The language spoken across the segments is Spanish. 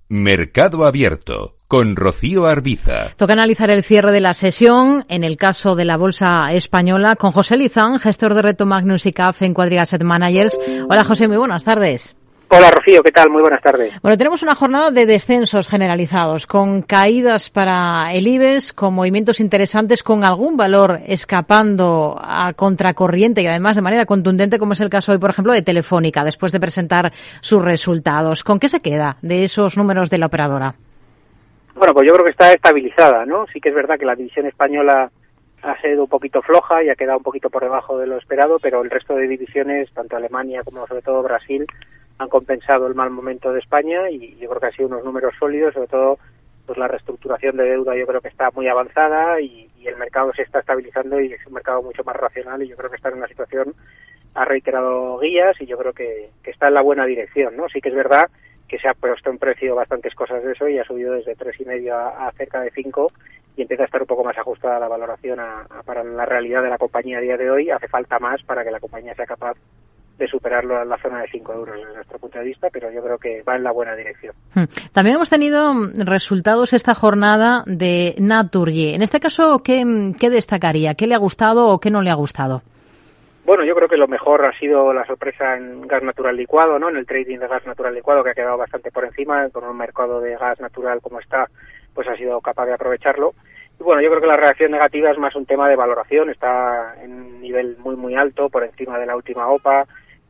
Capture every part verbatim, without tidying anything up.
Mercado Abierto, con Rocío Arbiza. Toca analizar el cierre de la sesión, en el caso de la Bolsa Española, con José Lizán, gestor de Reto Magnus y C A F en Quadriga Asset Managers. Hola José, muy buenas tardes. Hola Rocío, ¿qué tal? Muy buenas tardes. Bueno, tenemos una jornada de descensos generalizados, con caídas para el IBEX, con movimientos interesantes, con algún valor escapando a contracorriente y además de manera contundente, como es el caso hoy, por ejemplo, de Telefónica, después de presentar sus resultados. ¿Con qué se queda de esos números de la operadora? Bueno, pues yo creo que está estabilizada, ¿no? Sí que es verdad que la división española ha sido un poquito floja y ha quedado un poquito por debajo de lo esperado, pero el resto de divisiones, tanto Alemania como sobre todo Brasil, han compensado el mal momento de España y yo creo que han sido unos números sólidos, sobre todo pues la reestructuración de deuda yo creo que está muy avanzada y, y el mercado se está estabilizando y es un mercado mucho más racional y yo creo que está en una situación, ha reiterado guías y yo creo que, que está en la buena dirección, ¿no? Sí que es verdad que se ha puesto en precio bastantes cosas de eso y ha subido desde tres y medio a, a cerca de cinco y empieza a estar un poco más ajustada la valoración a, a, para la realidad de la compañía a día de hoy. Hace falta más para que la compañía sea capaz de superarlo en la zona de cinco euros desde nuestro punto de vista, pero yo creo que va en la buena dirección. También hemos tenido resultados esta jornada de Naturgy. En este caso, ¿qué, qué destacaría? ¿Qué le ha gustado o qué no le ha gustado? Bueno, yo creo que lo mejor ha sido la sorpresa en gas natural licuado, ¿no? En el trading de gas natural licuado, que ha quedado bastante por encima, con un mercado de gas natural como está, pues ha sido capaz de aprovecharlo. Y bueno, yo creo que la reacción negativa es más un tema de valoración, está en un nivel muy muy alto, por encima de la última O P A,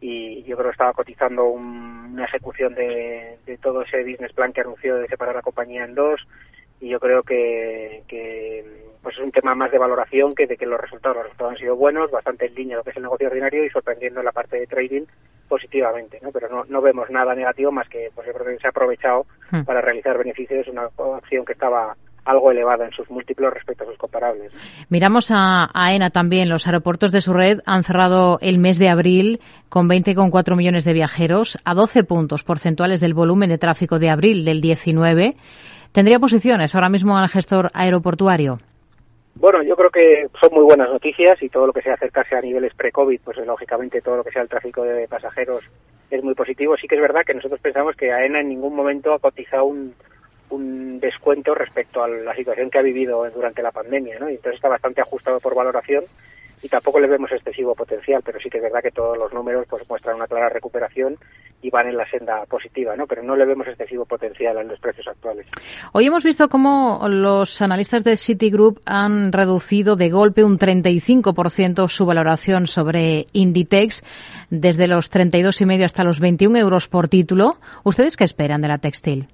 y yo creo que estaba cotizando un, una ejecución de, de todo ese business plan que anunció de separar la compañía en dos, y yo creo que, que pues es un tema más de valoración que de que los resultados, los resultados han sido buenos, bastante en línea lo que es el negocio ordinario y sorprendiendo en la parte de trading positivamente, ¿no? Pero no, no vemos nada negativo más que pues yo creo que se ha aprovechado hmm. para realizar beneficios, una acción que estaba algo elevada en sus múltiplos respecto a sus comparables. Miramos a AENA también. Los aeropuertos de su red han cerrado el mes de abril con veinte coma cuatro millones de viajeros, a doce puntos porcentuales del volumen de tráfico de abril del diecinueve. ¿Tendría posiciones ahora mismo al gestor aeroportuario? Bueno, yo creo que son muy buenas noticias y todo lo que sea acercarse a niveles pre-COVID, pues lógicamente todo lo que sea el tráfico de pasajeros es muy positivo. Sí que es verdad que nosotros pensamos que AENA en ningún momento ha cotizado un un descuento respecto a la situación que ha vivido durante la pandemia, ¿no? Y entonces está bastante ajustado por valoración y tampoco le vemos excesivo potencial, pero sí que es verdad que todos los números pues muestran una clara recuperación y van en la senda positiva, ¿no? Pero no le vemos excesivo potencial en los precios actuales. Hoy hemos visto cómo los analistas de Citigroup han reducido de golpe un treinta y cinco por ciento su valoración sobre Inditex, desde los treinta y dos y medio hasta los veintiún euros por título. ¿Ustedes qué esperan de la textil?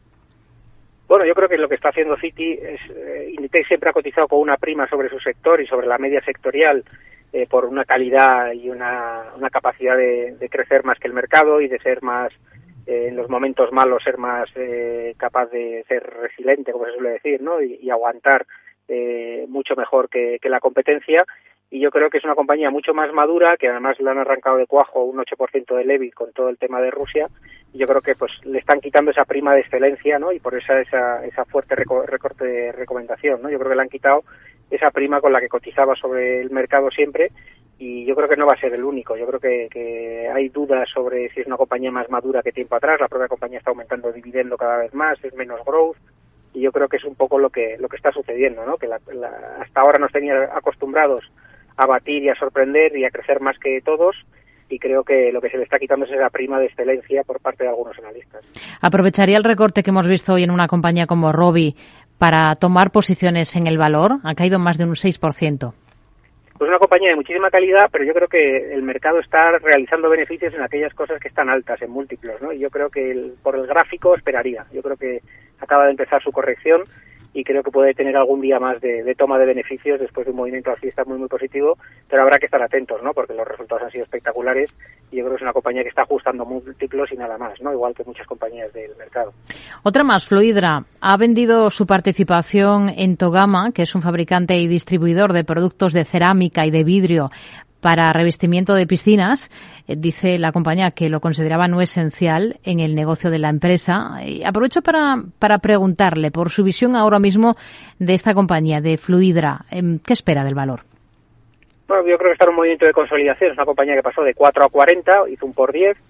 Bueno, yo creo que lo que está haciendo Citi es, eh, Inditex siempre ha cotizado con una prima sobre su sector y sobre la media sectorial eh, por una calidad y una, una capacidad de, de crecer más que el mercado y de ser más, eh, en los momentos malos, ser más eh, capaz de ser resiliente, como se suele decir, ¿no? Y, y aguantar eh, mucho mejor que, que la competencia. Y yo creo que es una compañía mucho más madura, que además le han arrancado de cuajo un ocho por ciento del E B I T con todo el tema de Rusia. Y yo creo que pues le están quitando esa prima de excelencia, ¿no? Y por esa esa, esa fuerte reco- recorte de recomendación, ¿no? Yo creo que le han quitado esa prima con la que cotizaba sobre el mercado siempre. Y yo creo que no va a ser el único. Yo creo que, que hay dudas sobre si es una compañía más madura que tiempo atrás. La propia compañía está aumentando dividendo cada vez más, es menos growth. Y yo creo que es un poco lo que lo que está sucediendo, ¿no? Que la, la, hasta ahora nos tenía acostumbrados a batir y a sorprender y a crecer más que todos, y creo que lo que se le está quitando es esa prima de excelencia por parte de algunos analistas. ¿Aprovecharía el recorte que hemos visto hoy en una compañía como Robi para tomar posiciones en el valor? Ha caído más de un seis por ciento. Pues una compañía de muchísima calidad, pero yo creo que el mercado está realizando beneficios en aquellas cosas que están altas, en múltiplos, ¿no? Y yo creo que el, por el gráfico esperaría. Yo creo que acaba de empezar su corrección y creo que puede tener algún día más de, de toma de beneficios después de un movimiento alcista muy muy positivo, pero habrá que estar atentos, ¿no? Porque los resultados han sido espectaculares y yo creo que es una compañía que está ajustando múltiplos y nada más, ¿no? Igual que muchas compañías del mercado. Otra más, Fluidra, ha vendido su participación en Togama, que es un fabricante y distribuidor de productos de cerámica y de vidrio para revestimiento de piscinas. Dice la compañía que lo consideraba no esencial en el negocio de la empresa. Y aprovecho para, para preguntarle por su visión ahora mismo de esta compañía, de Fluidra. ¿Qué espera del valor? Bueno, yo creo que está en un movimiento de consolidación. Es una compañía que pasó de cuatro a cuarenta, hizo un por diez.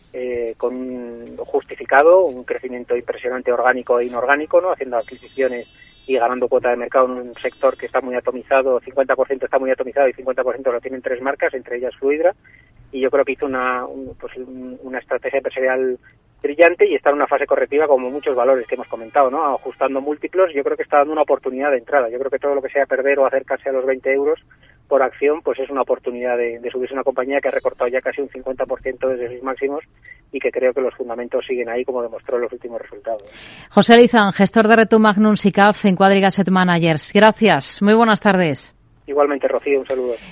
eh, con un justificado, un crecimiento impresionante orgánico e inorgánico, ¿no? Haciendo adquisiciones y ganando cuota de mercado en un sector que está muy atomizado, cincuenta por ciento está muy atomizado y cincuenta por ciento lo tienen tres marcas, entre ellas Fluidra, y yo creo que hizo una, un, pues un, una estrategia empresarial brillante y está en una fase correctiva como muchos valores que hemos comentado, ¿no? Ajustando múltiplos, yo creo que está dando una oportunidad de entrada. Yo creo que todo lo que sea perder o acercarse a los veinte euros por acción, pues es una oportunidad de, de subirse una compañía que ha recortado ya casi un cincuenta por ciento desde sus máximos y que creo que los fundamentos siguen ahí, como demostró en los últimos resultados. José Lizán, gestor de Retum Magnum SICAF en Quadriga Asset Managers. Gracias. Muy buenas tardes. Igualmente, Rocío, un saludo.